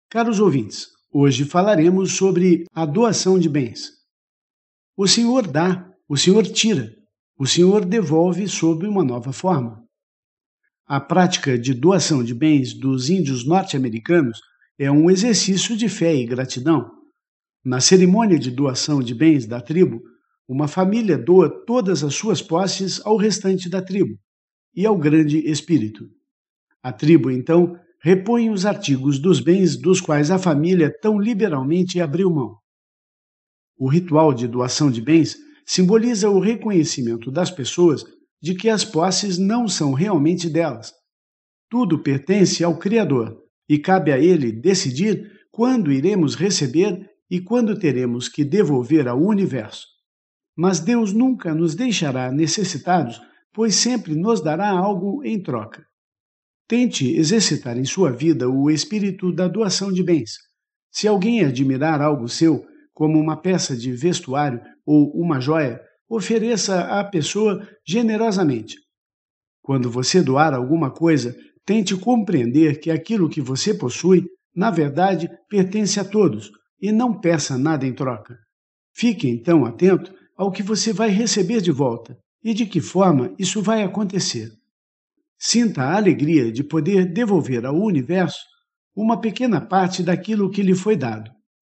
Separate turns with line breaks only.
Caros ouvintes, hoje falaremos sobre a doação de bens. O Senhor dá, o Senhor tira, o Senhor devolve sob uma nova forma. A prática de doação de bens dos índios norte-americanos é um exercício de fé e gratidão. Na cerimônia de doação de bens da tribo, uma família doa todas as suas posses ao restante da tribo e ao grande espírito. A tribo, então, repõe os artigos dos bens dos quais a família tão liberalmente abriu mão. O ritual de doação de bens simboliza o reconhecimento das pessoas de que as posses não são realmente delas. Tudo pertence ao Criador e cabe a Ele decidir quando iremos receber e quando teremos que devolver ao universo. Mas Deus nunca nos deixará necessitados, pois sempre nos dará algo em troca. Tente exercitar em sua vida o espírito da doação de bens. Se alguém admirar algo seu, como uma peça de vestuário ou uma joia, ofereça à pessoa generosamente. Quando você doar alguma coisa, tente compreender que aquilo que você possui, na verdade, pertence a todos e não peça nada em troca. Fique então atento ao que você vai receber de volta e de que forma isso vai acontecer. Sinta a alegria de poder devolver ao universo uma pequena parte daquilo que lhe foi dado.